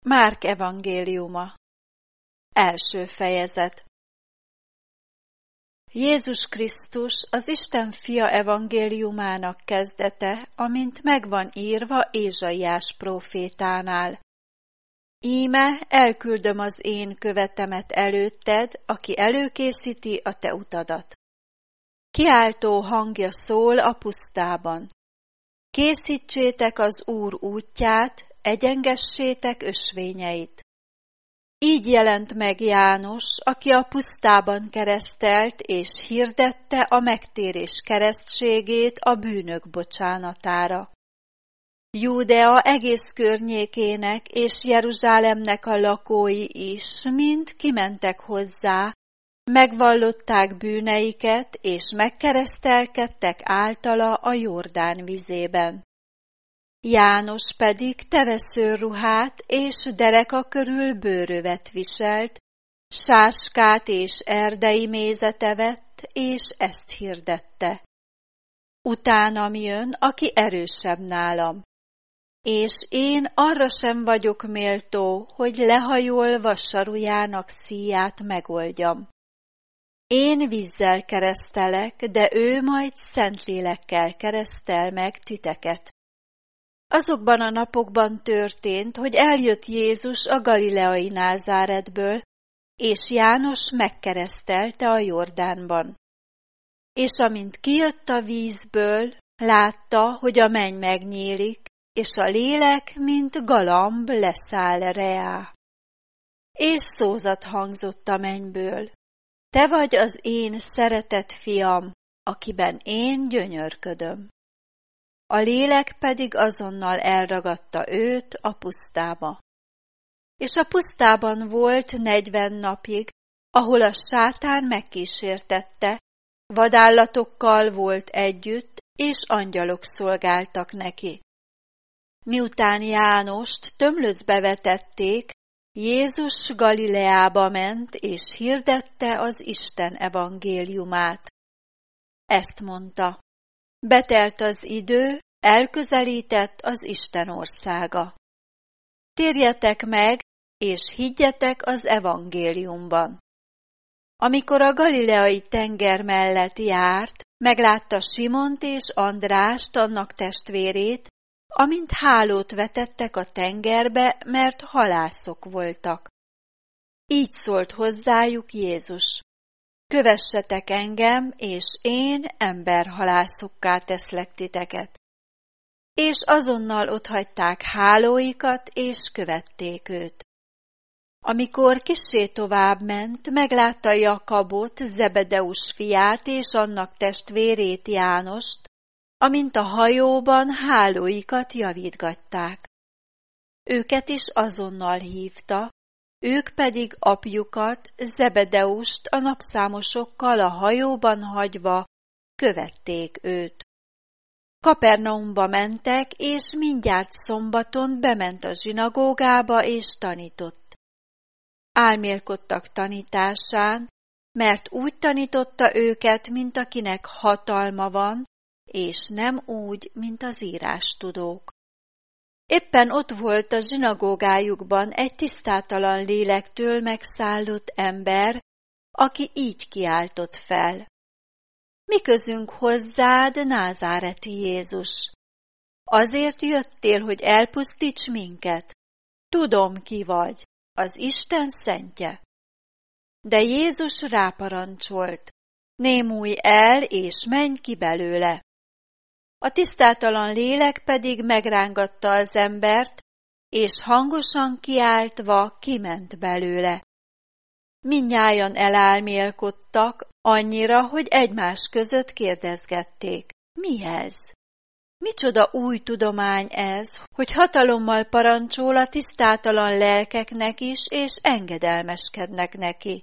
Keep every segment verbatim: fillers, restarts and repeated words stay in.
Márk evangéliuma. Első fejezet. Jézus Krisztus az Isten fia evangéliumának kezdete, amint megvan írva Ézsaiás prófétánál. Íme elküldöm az én követemet előtted, aki előkészíti a te utadat. Kiáltó hangja szól a pusztában. Készítsétek az Úr útját, egyengessétek ösvényeit. Így jelent meg János, aki a pusztában keresztelt és hirdette a megtérés keresztségét a bűnök bocsánatára. Júdea egész környékének és Jeruzsálemnek a lakói is mind kimentek hozzá, megvallották bűneiket és megkeresztelkedtek általa a Jordán vizében. János pedig teveszőruhát és dereka körül bőrövet viselt, sáskát és erdei mézet evett, és ezt hirdette. Utánam jön, aki erősebb nálam, és én arra sem vagyok méltó, hogy lehajolva sarujának szíját megoldjam. Én vízzel keresztelek, de ő majd Szentlélekkel keresztel meg titeket. Azokban a napokban történt, hogy eljött Jézus a galileai Názáretből, és János megkeresztelte a Jordánban. És amint kijött a vízből, látta, hogy a menny megnyílik, és a lélek, mint galamb leszáll reá. És szózat hangzott a mennyből: te vagy az én szeretett fiam, akiben én gyönyörködöm. A lélek pedig azonnal elragadta őt a pusztába. És a pusztában volt negyven napig, ahol a sátán megkísértette, vadállatokkal volt együtt, és angyalok szolgáltak neki. Miután Jánost tömlöcbe vetették, Jézus Galileába ment, és hirdette az Isten evangéliumát. Ezt mondta: betelt az idő, elközelített az Isten országa. Térjetek meg, és higgyetek az evangéliumban. Amikor a galileai tenger mellett járt, meglátta Simont és Andrást, annak testvérét, amint hálót vetettek a tengerbe, mert halászok voltak. Így szólt hozzájuk Jézus: kövessetek engem, és én emberhalászokká teszlek titeket. És azonnal otthagyták hálóikat, és követték őt. Amikor kissé tovább ment, meglátta Jakabot, Zebedeus fiát, és annak testvérét Jánost, amint a hajóban hálóikat javítgatták. Őket is azonnal hívta, ők pedig apjukat, Zebedeust a napszámosokkal a hajóban hagyva követték őt. Kapernaumba mentek, és mindjárt szombaton bement a zsinagógába, és tanított. Álmélkodtak tanításán, mert úgy tanította őket, mint akinek hatalma van, és nem úgy, mint az írástudók. Éppen ott volt a zsinagógájukban egy tisztátalan lélektől megszállott ember, aki így kiáltott fel: mi közünk hozzád, názáreti Jézus? Azért jöttél, hogy elpusztíts minket? Tudom, ki vagy, az Isten szentje. De Jézus ráparancsolt: némulj el, és menj ki belőle. A tisztátalan lélek pedig megrángatta az embert, és hangosan kiáltva kiment belőle. Mindnyájan elálmélkodtak, annyira, hogy egymás között kérdezgették: mi ez? Micsoda új tudomány ez, hogy hatalommal parancsol a tisztátalan lelkeknek is, és engedelmeskednek neki.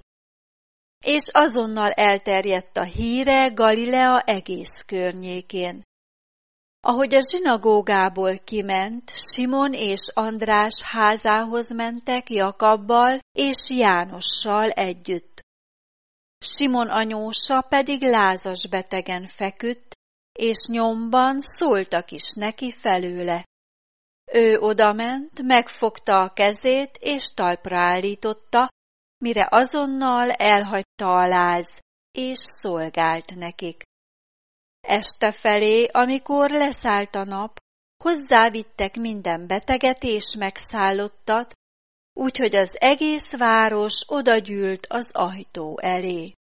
És azonnal elterjedt a híre Galilea egész környékén. Ahogy a zsinagógából kiment, Simon és András házához mentek Jakabbal és Jánossal együtt. Simon anyósa pedig lázas betegen feküdt, és nyomban szóltak is neki felőle: Ő odament, megfogta a kezét és talpra állította, mire azonnal elhagyta a láz, és szolgált nekik. Este felé, amikor leszállt a nap, hozzávittek minden beteget és megszállottat, úgyhogy az egész város odagyűlt az ajtó elé.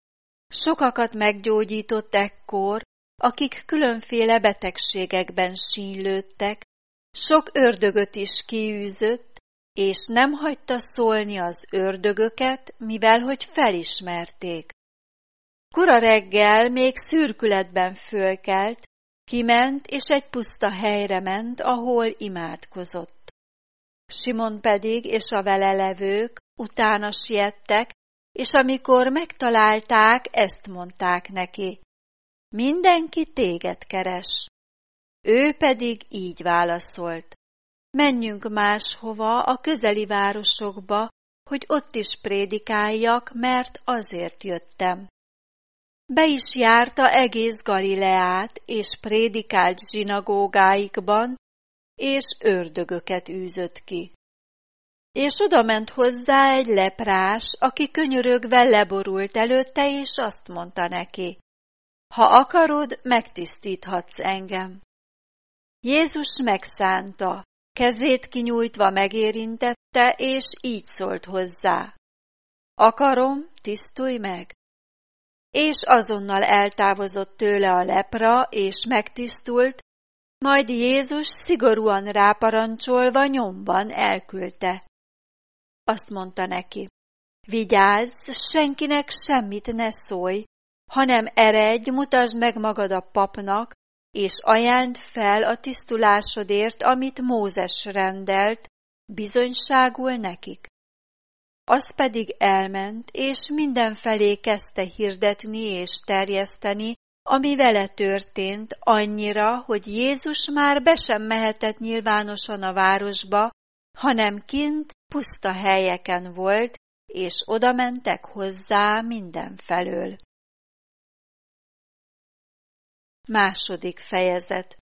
Sokakat meggyógyított ekkor, akik különféle betegségekben sínylődtek, sok ördögöt is kiűzött, és nem hagyta szólni az ördögöket, mivel hogy felismerték. Kora reggel még szürkületben fölkelt, kiment és egy puszta helyre ment, ahol imádkozott. Simon pedig és a vele levők utána siettek, és amikor megtalálták, ezt mondták neki: mindenki téged keres. Ő pedig így válaszolt: menjünk máshova, a közeli városokba, hogy ott is prédikáljak, mert azért jöttem. Be is járta egész Galileát, és prédikált zsinagógáikban, és ördögöket űzött ki. És odament hozzá egy leprás, aki könyörögve leborult előtte, és azt mondta neki: ha akarod, megtisztíthatsz engem. Jézus megszánta, kezét kinyújtva megérintette, és így szólt hozzá: akarom, tisztulj meg. És azonnal eltávozott tőle a lepra, és megtisztult, majd Jézus szigorúan ráparancsolva nyomban elküldte. Azt mondta neki: vigyázz, senkinek semmit ne szólj, hanem eredj, mutasd meg magad a papnak, és ajánd fel a tisztulásodért, amit Mózes rendelt, bizonyságul nekik. Az pedig elment, és mindenfelé kezdte hirdetni és terjeszteni, ami vele történt, annyira, hogy Jézus már be sem mehetett nyilvánosan a városba, hanem kint puszta helyeken volt, és odamentek hozzá mindenfelől. Második fejezet.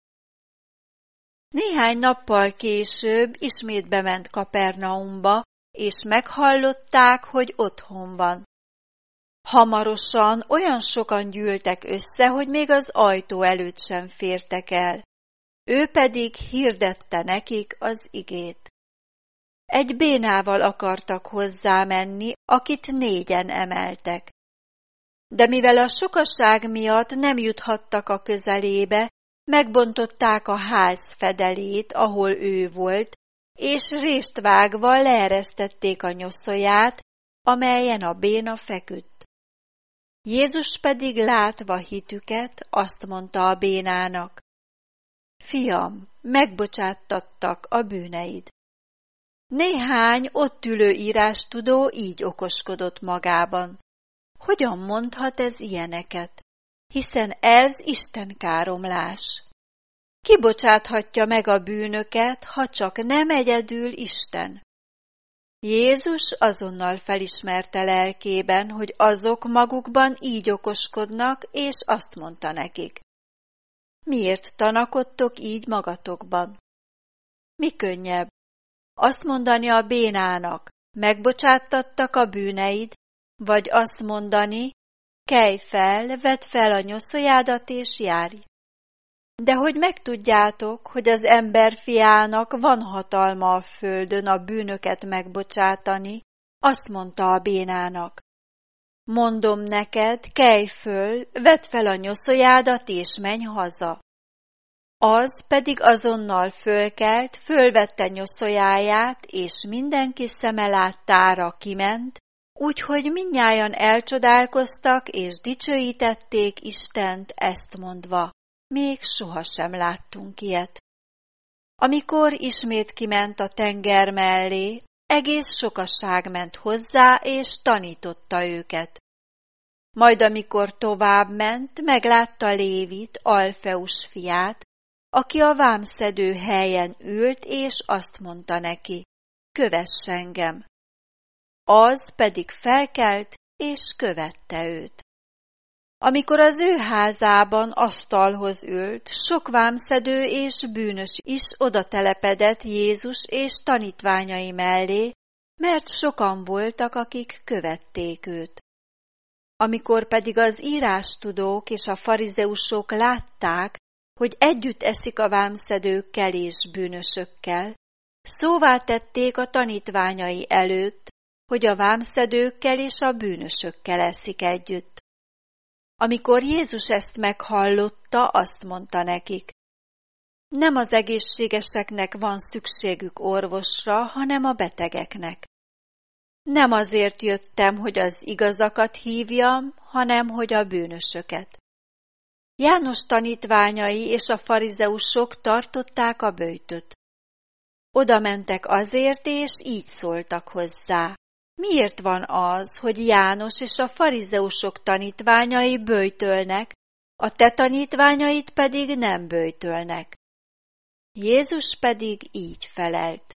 Néhány nappal később ismét bement Kapernaumba, és meghallották, hogy otthon van. Hamarosan olyan sokan gyűltek össze, hogy még az ajtó előtt sem fértek el. Ő pedig hirdette nekik az igét. Egy bénával akartak hozzá menni, akit négyen emeltek. De mivel a sokaság miatt nem juthattak a közelébe, megbontották a ház fedelét, ahol ő volt, és rést vágva leeresztették a nyoszóját, amelyen a béna feküdt. Jézus pedig látva hitüket, azt mondta a bénának: fiam, megbocsáttattak a bűneid. Néhány ott ülő írástudó így okoskodott magában: hogyan mondhat ez ilyeneket? Hiszen ez Isten káromlás. Ki bocsáthatja meg a bűnöket, ha csak nem egyedül Isten? Jézus azonnal felismerte lelkében, hogy azok magukban így okoskodnak, és azt mondta nekik: miért tanakodtok így magatokban? Mi könnyebb? Azt mondani a bénának: megbocsáttattak a bűneid, vagy azt mondani: kelj fel, vedd fel a nyoszójádat és járj. De hogy megtudjátok, hogy az ember fiának van hatalma a földön a bűnöket megbocsátani, azt mondta a bénának: mondom neked, kelj föl, vedd fel a nyoszójádat és menj haza. Az pedig azonnal fölkelt, fölvette nyoszójáját, és mindenki szeme láttára kiment, úgyhogy mindnyájan elcsodálkoztak, és dicsőítették Istent, ezt mondva: még sohasem láttunk ilyet. Amikor ismét kiment a tenger mellé, egész sokaság ment hozzá, és tanította őket. Majd amikor tovább ment, meglátta Lévit, Alfeus fiát, aki a vámszedő helyen ült, és azt mondta neki: kövess engem. Az pedig felkelt, és követte őt. Amikor az ő házában asztalhoz ült, sok vámszedő és bűnös is oda telepedett Jézus és tanítványai mellé, mert sokan voltak, akik követték őt. Amikor pedig az írástudók és a farizeusok látták, hogy együtt eszik a vámszedőkkel és bűnösökkel, szóvá tették a tanítványai előtt, hogy a vámszedőkkel és a bűnösökkel eszik együtt. Amikor Jézus ezt meghallotta, azt mondta nekik: nem az egészségeseknek van szükségük orvosra, hanem a betegeknek. Nem azért jöttem, hogy az igazakat hívjam, hanem hogy a bűnösöket. János tanítványai és a farizeusok tartották a böjtöt. Oda mentek azért, és így szóltak hozzá: miért van az, hogy János és a farizeusok tanítványai böjtölnek, a te tanítványaid pedig nem böjtölnek? Jézus pedig így felelt: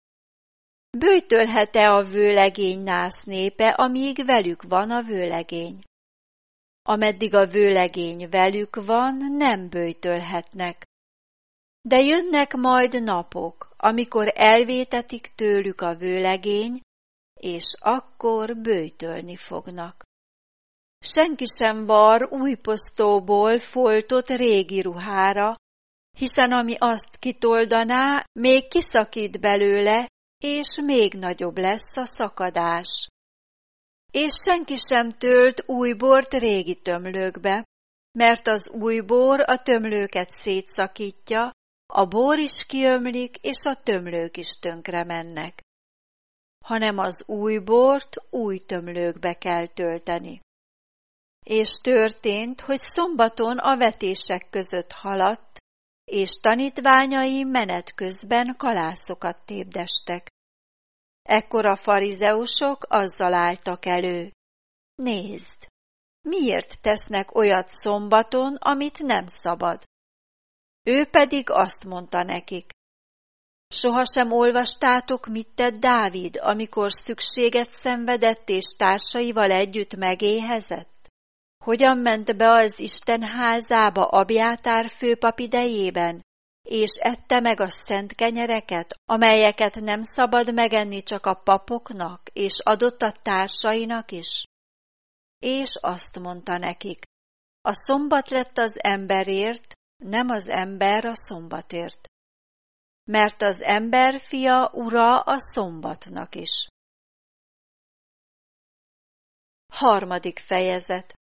böjtölhet-e a vőlegény nász népe, amíg velük van a vőlegény? Ameddig a vőlegény velük van, nem böjtölhetnek. De jönnek majd napok, amikor elvétetik tőlük a vőlegény, és akkor böjtölni fognak. Senki sem var új posztóból foltot régi ruhára, hiszen ami azt kitoldaná, még kiszakít belőle, és még nagyobb lesz a szakadás. És senki sem tölt új bort régi tömlőkbe, mert az új bor a tömlőket szétszakítja, a bor is kiömlik, és a tömlők is tönkre mennek. Hanem az új bort új tömlőkbe kell tölteni. És történt, hogy szombaton a vetések között haladt, és tanítványai menet közben kalászokat tépdestek. Ekkor a farizeusok azzal álltak elő: nézd, miért tesznek olyat szombaton, amit nem szabad? Ő pedig azt mondta nekik: sohasem olvastátok, mit tett Dávid, amikor szükséget szenvedett és társaival együtt megéhezett? Hogyan ment be az Isten házába Abjátár főpap idejében, és ette meg a szent kenyereket, amelyeket nem szabad megenni csak a papoknak, és adott a társainak is? És azt mondta nekik: a szombat lett az emberért, nem az ember a szombatért. Mert az ember fia ura a szombatnak is. Harmadik fejezet.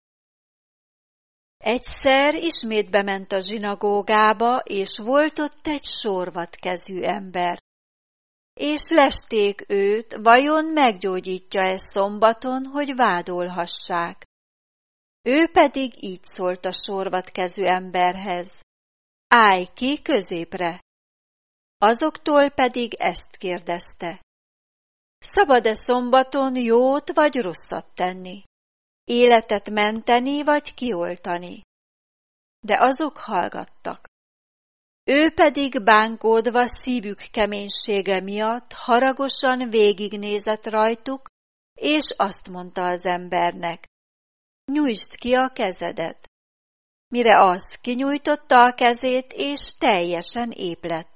Egyszer ismét bement a zsinagógába, és volt ott egy sorvadkezű ember. És lesték őt, vajon meggyógyítja-e szombaton, hogy vádolhassák. Ő pedig így szólt a sorvadkezű emberhez: állj ki középre! Azoktól pedig ezt kérdezte: szabad-e szombaton jót vagy rosszat tenni? Életet menteni vagy kioltani? De azok hallgattak. Ő pedig bánkódva szívük keménysége miatt haragosan végignézett rajtuk, és azt mondta az embernek: nyújtsd ki a kezedet. Mire az kinyújtotta a kezét, és teljesen ép lett.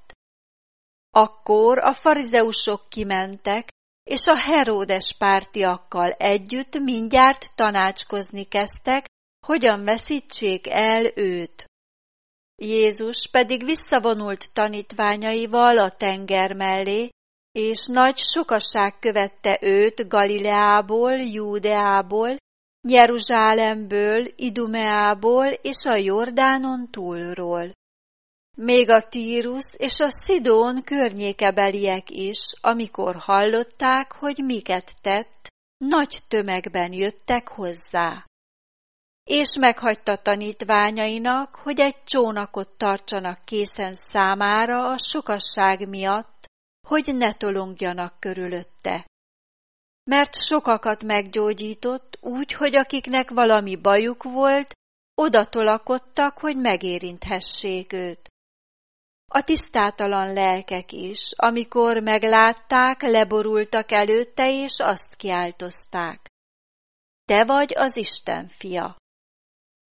Akkor a farizeusok kimentek, és a Heródes pártiakkal együtt mindjárt tanácskozni kezdtek, hogyan veszítsék el őt. Jézus pedig visszavonult tanítványaival a tenger mellé, és nagy sokaság követte őt Galileából, Júdeából, Jeruzsálemből, Idumeából és a Jordánon túlról. Még a Tírus és a Szidón környékebeliek is, amikor hallották, hogy miket tett, nagy tömegben jöttek hozzá. És meghagyta tanítványainak, hogy egy csónakot tartsanak készen számára a sokasság miatt, hogy ne tolongjanak körülötte. Mert sokakat meggyógyított, úgy, hogy akiknek valami bajuk volt, oda tolakodtak, hogy megérinthessék őt. A tisztátalan lelkek is, amikor meglátták, leborultak előtte, és azt kiáltozták: te vagy az Isten fia.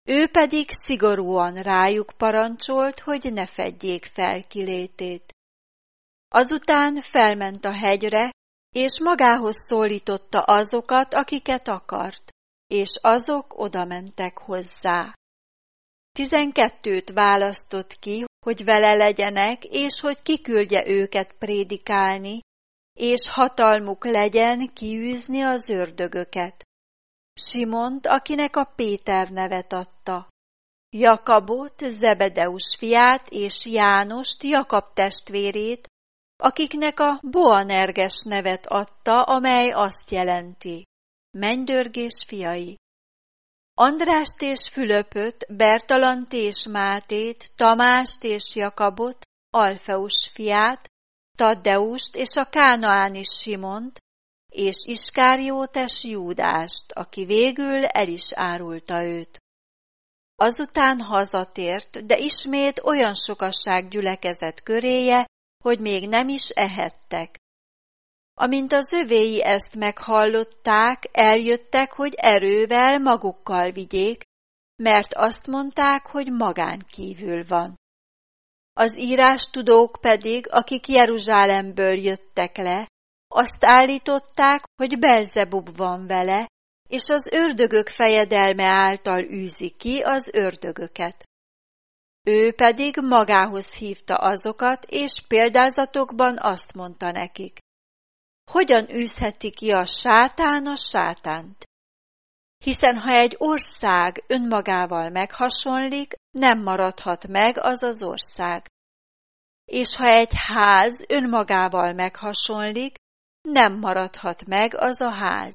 Ő pedig szigorúan rájuk parancsolt, hogy ne fedjék fel kilétét. Azután felment a hegyre, és magához szólította azokat, akiket akart, és azok odamentek hozzá. Tizenkettőt választott ki, hogy vele legyenek, és hogy kiküldje őket prédikálni, és hatalmuk legyen kiűzni az ördögöket. Simont, akinek a Péter nevet adta, Jakabot, Zebedeus fiát, és Jánost, Jakab testvérét, akiknek a Boanerges nevet adta, amely azt jelenti: mennydörgés fiai. Andrást és Fülöpöt, Bertalant és Mátét, Tamást és Jakabot, Alfeus fiát, Taddeust és a kánaáni Simont, és Iskáriótes Júdást, aki végül el is árulta őt. Azután hazatért, de ismét olyan sokasság gyülekezett köréje, hogy még nem is ehettek. Amint az övéi ezt meghallották, eljöttek, hogy erővel magukkal vigyék, mert azt mondták, hogy magán kívül van. Az írástudók pedig, akik Jeruzsálemből jöttek le, azt állították, hogy Belzebub van vele, és az ördögök fejedelme által űzi ki az ördögöket. Ő pedig magához hívta azokat, és példázatokban azt mondta nekik: hogyan űzheti ki a sátán a sátánt? Hiszen ha egy ország önmagával meghasonlik, nem maradhat meg az az ország. És ha egy ház önmagával meghasonlik, nem maradhat meg az a ház.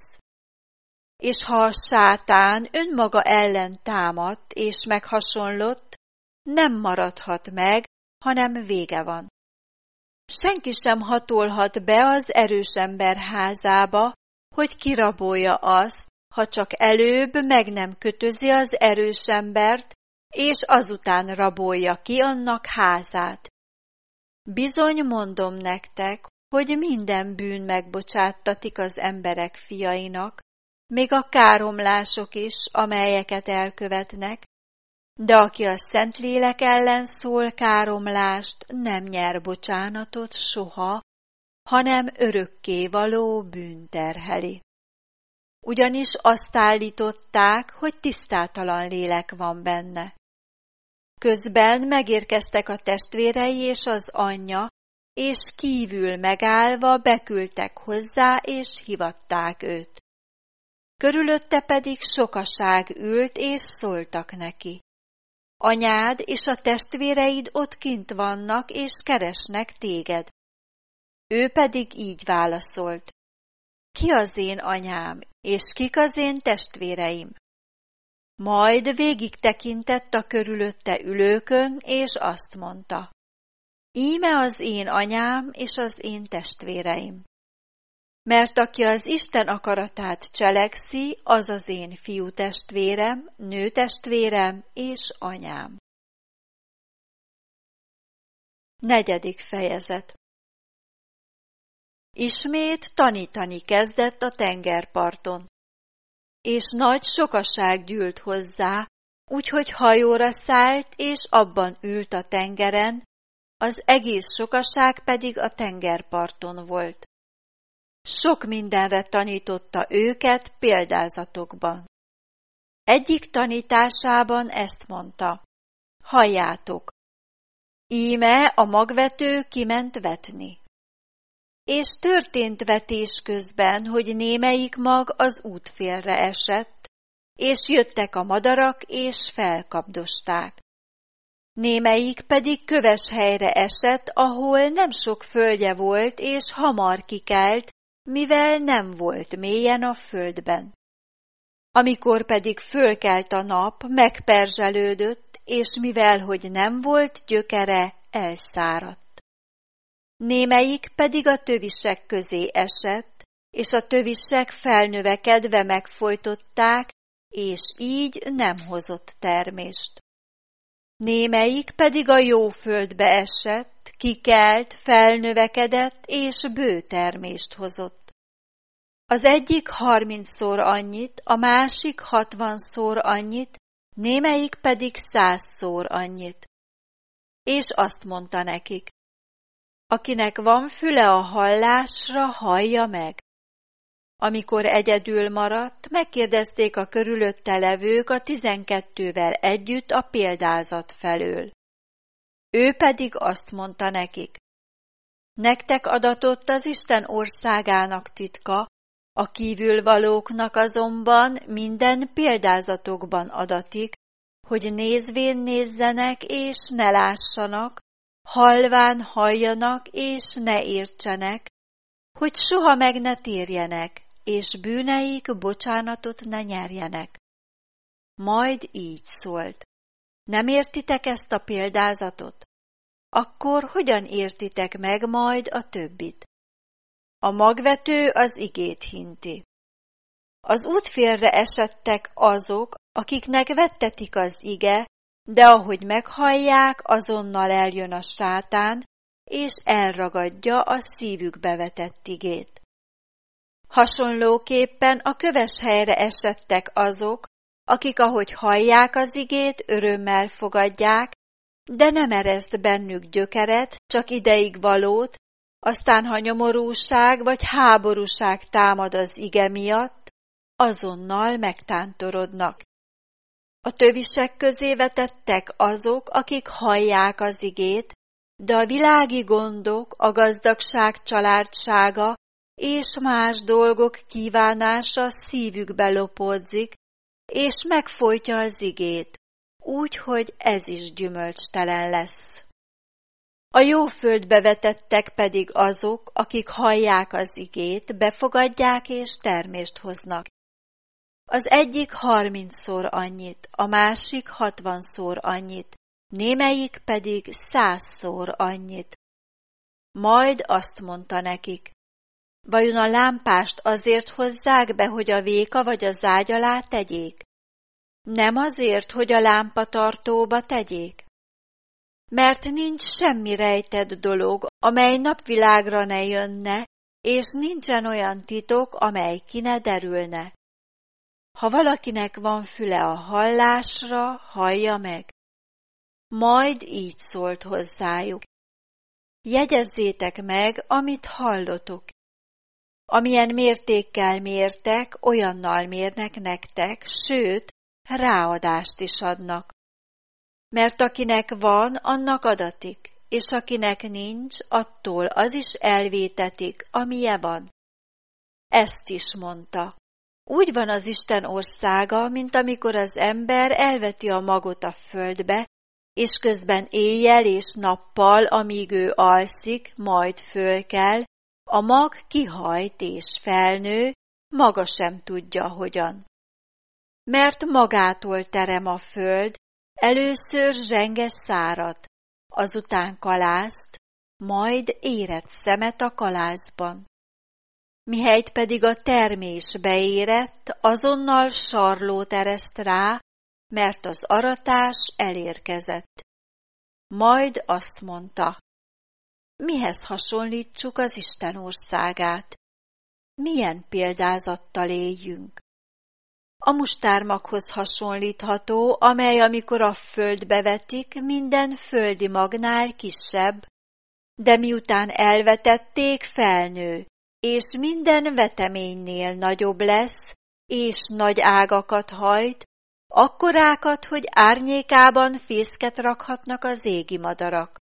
És ha a sátán önmaga ellen támadt és meghasonlott, nem maradhat meg, hanem vége van. Senki sem hatolhat be az erős ember házába, hogy kirabolja azt, ha csak előbb meg nem kötözi az erős embert, és azután rabolja ki annak házát. Bizony mondom nektek, hogy minden bűn megbocsáttatik az emberek fiainak, még a káromlások is, amelyeket elkövetnek, de aki a Szentlélek ellen szól káromlást, nem nyer bocsánatot soha, hanem örökké való bűn terheli. Ugyanis azt állították, hogy tisztátalan lélek van benne. Közben megérkeztek a testvérei és az anyja, és kívül megállva beküldtek hozzá, és hivatták őt. Körülötte pedig sokaság ült, és szóltak neki: anyád és a testvéreid ott kint vannak, és keresnek téged. Ő pedig így válaszolt: ki az én anyám, és kik az én testvéreim? Majd végig tekintett a körülötte ülőkön, és azt mondta: íme az én anyám és az én testvéreim. Mert aki az Isten akaratát cselekszi, az az én fiútestvérem, nőtestvérem és anyám. Negyedik fejezet. Ismét tanítani kezdett a tengerparton, és nagy sokaság gyűlt hozzá, úgyhogy hajóra szállt, és abban ült a tengeren, az egész sokaság pedig a tengerparton volt. Sok mindenre tanította őket példázatokban. Egyik tanításában ezt mondta: halljátok, íme a magvető kiment vetni. És történt vetés közben, hogy némelyik mag az útfélre esett, és jöttek a madarak, és felkapdosták. Némelyik pedig köves helyre esett, ahol nem sok földje volt, és hamar kikelt, mivel nem volt mélyen a földben. Amikor pedig fölkelt a nap, megperzselődött, és mivel hogy nem volt gyökere, elszáradt. Némelyik pedig a tövisek közé esett, és a tövisek felnövekedve megfojtották, és így nem hozott termést. Némelyik pedig a jó földbe esett, kikelt, felnövekedett, és bő termést hozott. Az egyik harmincszor annyit, a másik hatvanszor annyit, némelyik pedig százszor annyit. És azt mondta nekik: akinek van füle a hallásra, hallja meg. Amikor egyedül maradt, megkérdezték a körülötte levők a tizenkettővel együtt a példázat felől. Ő pedig azt mondta nekik: nektek adatott az Isten országának titka, a kívülvalóknak azonban minden példázatokban adatik, hogy nézvén nézzenek és ne lássanak, halván halljanak és ne értsenek, hogy soha meg ne térjenek, és bűneik bocsánatot ne nyerjenek. Majd így szólt: nem értitek ezt a példázatot? Akkor hogyan értitek meg majd a többit? A magvető az igét hinti. Az útfélre esettek azok, akiknek vettetik az ige, de ahogy meghallják, azonnal eljön a sátán, és elragadja a szívükbe vetett igét. Hasonlóképpen a köves helyre esettek azok, akik ahogy hallják az igét, örömmel fogadják, de nem ereszt bennük gyökeret, csak ideig valót, aztán ha nyomorúság vagy háborúság támad az ige miatt, azonnal megtántorodnak. A tövisek közé vetettek azok, akik hallják az igét, de a világi gondok, a gazdagság családsága és más dolgok kívánása szívükbe lopódzik, és megfojtja az igét, úgy, hogy ez is gyümölcstelen lesz. A jó földbe vetettek pedig azok, akik hallják az igét, befogadják és termést hoznak. Az egyik harmincszor annyit, a másik hatvanszor annyit, némelyik pedig százszor annyit. Majd azt mondta nekik: vajon a lámpást azért hozzák be, hogy a véka vagy az ágy alá tegyék? Nem azért, hogy a lámpatartóba tegyék? Mert nincs semmi rejtett dolog, amely napvilágra ne jönne, és nincsen olyan titok, amely ki ne derülne. Ha valakinek van füle a hallásra, hallja meg. Majd így szólt hozzájuk: jegyezzétek meg, amit hallotok. Amilyen mértékkel mértek, olyannal mérnek nektek, sőt, ráadást is adnak. Mert akinek van, annak adatik, és akinek nincs, attól az is elvétetik, amije van. Ezt is mondta: úgy van az Isten országa, mint amikor az ember elveti a magot a földbe, és közben éjjel és nappal, amíg ő alszik, majd fölkel, a mag kihajt és felnő, maga sem tudja, hogyan. Mert magától terem a föld, először zsenge szárat, azután kalászt, majd érett szemet a kalászban. Mihelyt pedig a termés beérett, azonnal sarlót ereszt rá, mert az aratás elérkezett. Majd azt mondta: mihez hasonlítsuk az Isten országát? Milyen példázattal éljünk? A mustármaghoz hasonlítható, amely amikor a földbe vetik, minden földi magnál kisebb, de miután elvetették, felnő, és minden veteménynél nagyobb lesz, és nagy ágakat hajt, akkorákat, hogy árnyékában fészket rakhatnak az égi madarak.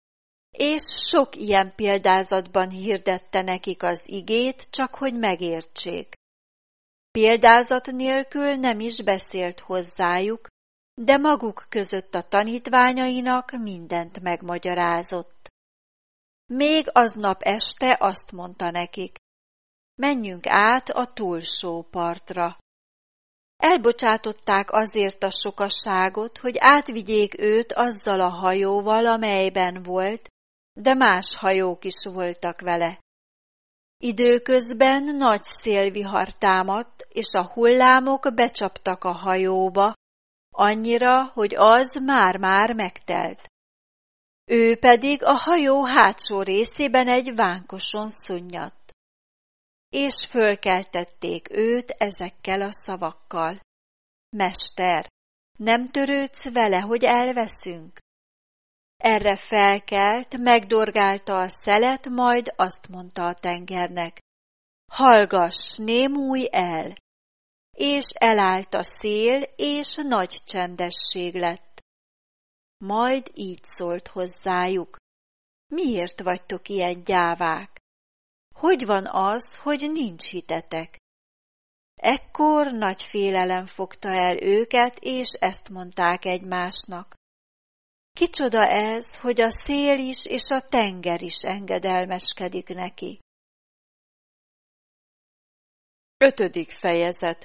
És sok ilyen példázatban hirdette nekik az igét, csak hogy megértsék. Példázat nélkül nem is beszélt hozzájuk, de maguk között a tanítványainak mindent megmagyarázott. Még aznap este azt mondta nekik: menjünk át a túlsó partra. Elbocsátották azért a sokaságot, hogy átvigyék őt azzal a hajóval, amelyben volt, de más hajók is voltak vele. Időközben nagy szélvihar támadt, és a hullámok becsaptak a hajóba, annyira, hogy az már-már megtelt. Ő pedig a hajó hátsó részében egy vánkoson szunnyadt. És fölkeltették őt ezekkel a szavakkal: Mester, Nem törődsz vele, hogy elveszünk? Erre felkelt, megdorgálta a szelet, majd azt mondta a tengernek: hallgass, némulj el! És elállt a szél, és nagy csendesség lett. Majd így szólt hozzájuk: miért vagytok ilyen gyávák? Hogy van az, hogy nincs hitetek? Ekkor nagy félelem fogta el őket, és ezt mondták egymásnak: kicsoda ez, hogy a szél is és a tenger is engedelmeskedik neki. Ötödik fejezet.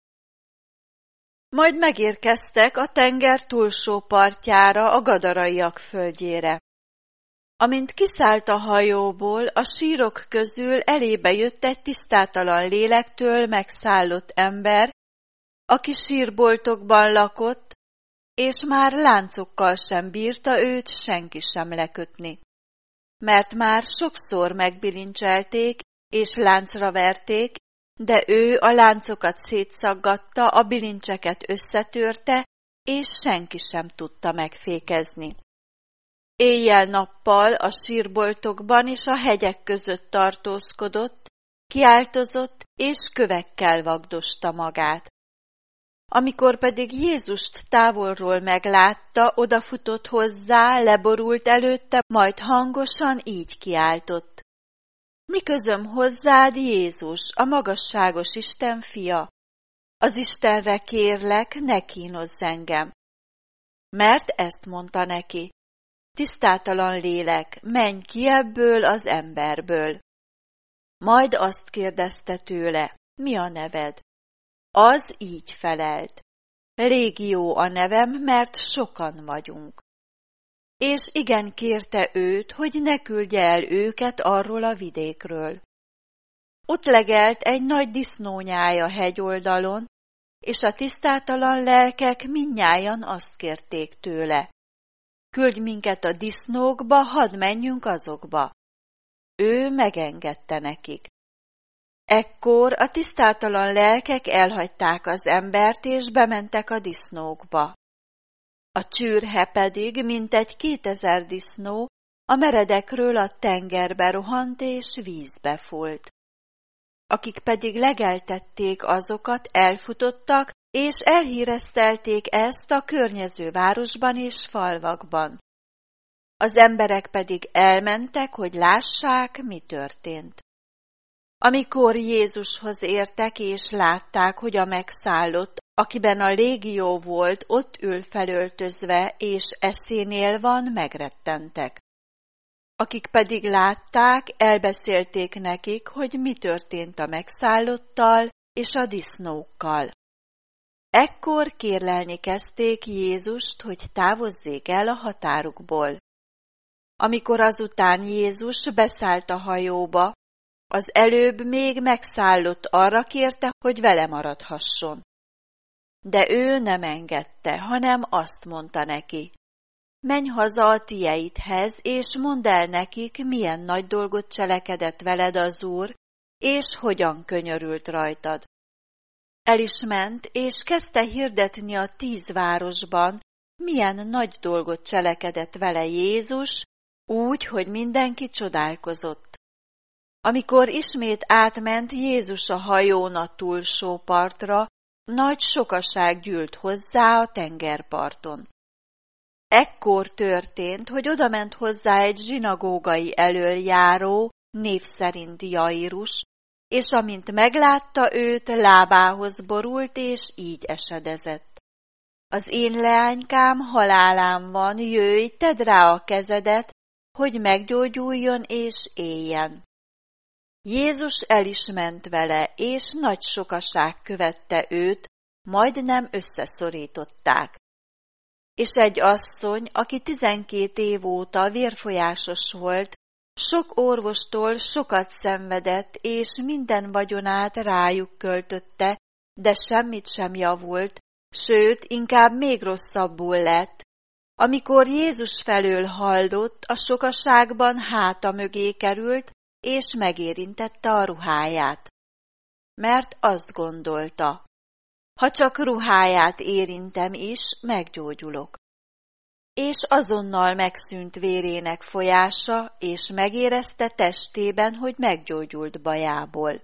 Majd megérkeztek a tenger túlsó partjára, a gadaraiak földjére. Amint kiszállt a hajóból, a sírok közül elébe jött egy tisztátalan lélektől megszállott ember, aki sírboltokban lakott, és már láncokkal sem bírta őt senki sem lekötni. Mert már sokszor megbilincselték, és láncra verték, de ő a láncokat szétszaggatta, a bilincseket összetörte, és senki sem tudta megfékezni. Éjjel-nappal a sírboltokban és a hegyek között tartózkodott, kiáltozott, és kövekkel vagdosta magát. Amikor pedig Jézust távolról meglátta, odafutott hozzá, leborult előtte, majd hangosan így kiáltott: mi közöm hozzád, Jézus, a magasságos Isten fia? Az Istenre kérlek, ne kínozz engem. Mert ezt mondta neki: tisztátalan lélek, menj ki ebből az emberből. Majd azt kérdezte tőle: mi a neved? Az így felelt: Légió a nevem, mert sokan vagyunk. És igen kérte őt, hogy ne küldje el őket arról a vidékről. Ott legelt egy nagy disznónyája hegyoldalon, és a tisztátalan lelkek mindnyájan azt kérték tőle: küldj minket a disznókba, hadd menjünk azokba. Ő megengedte nekik. Ekkor a tisztátalan lelkek elhagyták az embert, és bementek a disznókba. A csürhe pedig, mintegy kétezer disznó, a meredekről a tengerbe rohant, és vízbe fúlt. Akik pedig legeltették azokat, elfutottak, és elhíresztelték ezt a környező városban és falvakban. Az emberek pedig elmentek, hogy lássák, mi történt. Amikor Jézushoz értek, és látták, hogy a megszállott, akiben a légió volt, ott ül felöltözve, és eszénél van, megrettentek. Akik pedig látták, elbeszélték nekik, hogy mi történt a megszállottal és a disznókkal. Ekkor kérlelni kezdték Jézust, hogy távozzék el a határukból. Amikor azután Jézus beszállt a hajóba, az előbb még megszállott arra kérte, hogy vele maradhasson. De ő nem engedte, hanem azt mondta neki: menj haza a tieidhez, és mondd el nekik, milyen nagy dolgot cselekedett veled az Úr, és hogyan könyörült rajtad. El is ment, és kezdte hirdetni a tíz városban, milyen nagy dolgot cselekedett vele Jézus, úgy, hogy mindenki csodálkozott. Amikor ismét átment Jézus a hajón a túlsó partra, nagy sokaság gyűlt hozzá a tengerparton. Ekkor történt, hogy odament hozzá egy zsinagógai elöljáró, név szerint Jairus, és amint meglátta őt, lábához borult, és így esedezett: az én leánykám halálán van, jöjj, tedd rá a kezedet, hogy meggyógyuljon és éljen. Jézus el is ment vele, és nagy sokaság követte őt, majdnem összeszorították. És egy asszony, aki tizenkét év óta vérfolyásos volt, sok orvostól sokat szenvedett, és minden vagyonát rájuk költötte, de semmit sem javult, sőt, inkább még rosszabbul lett. Amikor Jézus felől haldott, a sokaságban háta mögé került, és megérintette a ruháját. Mert azt gondolta: ha csak ruháját érintem is, meggyógyulok. És azonnal megszűnt vérének folyása, és megérezte testében, hogy meggyógyult bajából.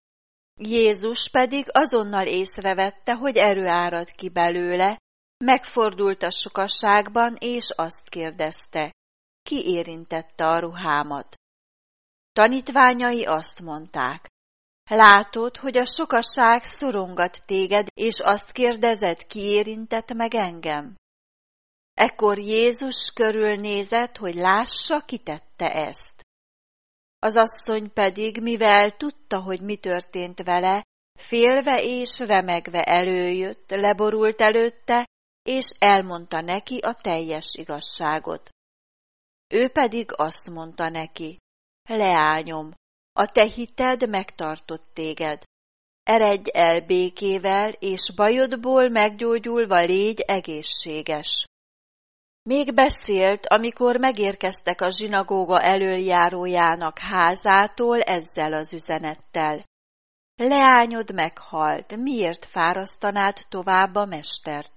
Jézus pedig azonnal észrevette, hogy erő árad ki belőle, megfordult a sokaságban, és azt kérdezte, ki érintette a ruhámat. Tanítványai azt mondták, látod, hogy a sokaság szorongat téged, és azt kérdezed, ki érintett meg engem? Ekkor Jézus körülnézett, hogy lássa, ki tette ezt. Az asszony pedig, mivel tudta, hogy mi történt vele, félve és remegve előjött, leborult előtte, és elmondta neki a teljes igazságot. Ő pedig azt mondta neki, leányom, a te hited megtartott téged. Eredj el békével, és bajodból meggyógyulva légy egészséges. Még beszélt, amikor megérkeztek a zsinagóga elöljárójának házától ezzel az üzenettel. Leányod meghalt, miért fárasztanád tovább a mestert?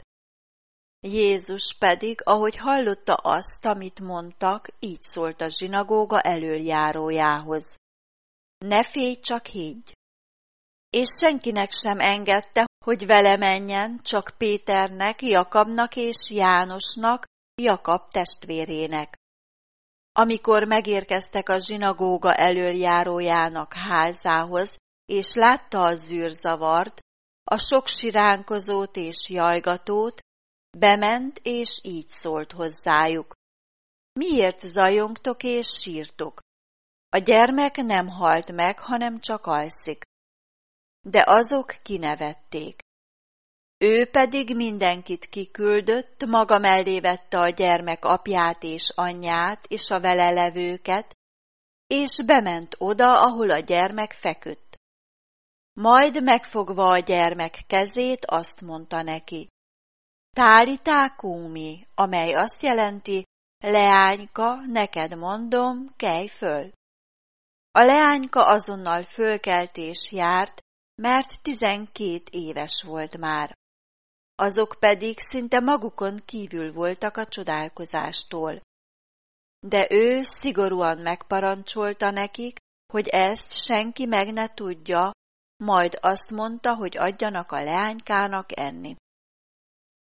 Jézus pedig, ahogy hallotta azt, amit mondtak, így szólt a zsinagóga elöljárójához. Ne félj, csak higgy! És senkinek sem engedte, hogy vele menjen, csak Péternek, Jakabnak és Jánosnak, Jakab testvérének. Amikor megérkeztek a zsinagóga elöljárójának házához, és látta a zűrzavart, a sok siránkozót és jajgatót, bement, és így szólt hozzájuk. Miért zajongtok és sírtok? A gyermek nem halt meg, hanem csak alszik. De azok kinevették. Ő pedig mindenkit kiküldött, maga mellé vette a gyermek apját és anyját és a vele levőket, és bement oda, ahol a gyermek feküdt. Majd megfogva a gyermek kezét, azt mondta neki, Tálitá kúmi, amely azt jelenti, leányka, neked mondom, kelj föl. A leányka azonnal fölkelt és járt, mert tizenkét éves volt már. Azok pedig szinte magukon kívül voltak a csodálkozástól. De ő szigorúan megparancsolta nekik, hogy ezt senki meg ne tudja, majd azt mondta, hogy adjanak a leánykának enni.